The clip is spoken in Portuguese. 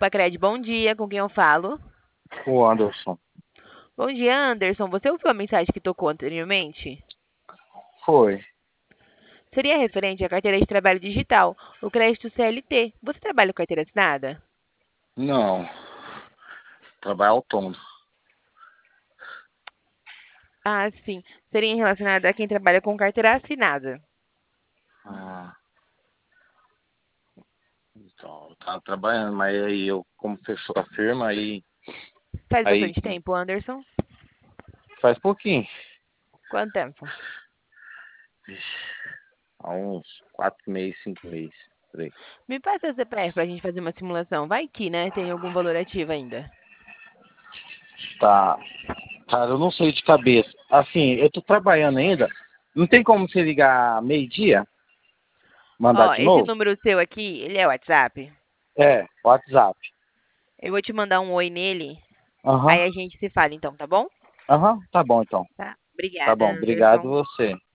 Pacred, bom dia, com quem eu falo? O Anderson. Bom dia, Anderson. Você ouviu a mensagem que tocou anteriormente? Foi. Seria referente à carteira de trabalho digital, o crédito CLT. Você trabalha com carteira assinada? Não. Trabalho autônomo. Ah, sim. Seria relacionado a quem trabalha com carteira assinada. Ah, então, eu tava trabalhando, mas aí eu, como fechou a firma, Faz aí bastante tempo, Anderson? faz pouquinho. Quanto tempo? Vixe, há uns 4 meses, 5 meses. Por aí. Me passa o CPF pra gente fazer uma simulação. Vai que, né? Tem algum valor ativo ainda. Tá. Cara, eu não sei de cabeça. Assim, eu tô trabalhando ainda. Não tem como você ligar meio-dia? Mandar Ó, de esse novo? número seu aqui, ele é WhatsApp? É, WhatsApp. Eu vou te mandar um oi nele. Aham. Aí a gente se fala então, tá bom? Aham, tá bom então. Tá. Tá Obrigada, bom, obrigado Anderson. você.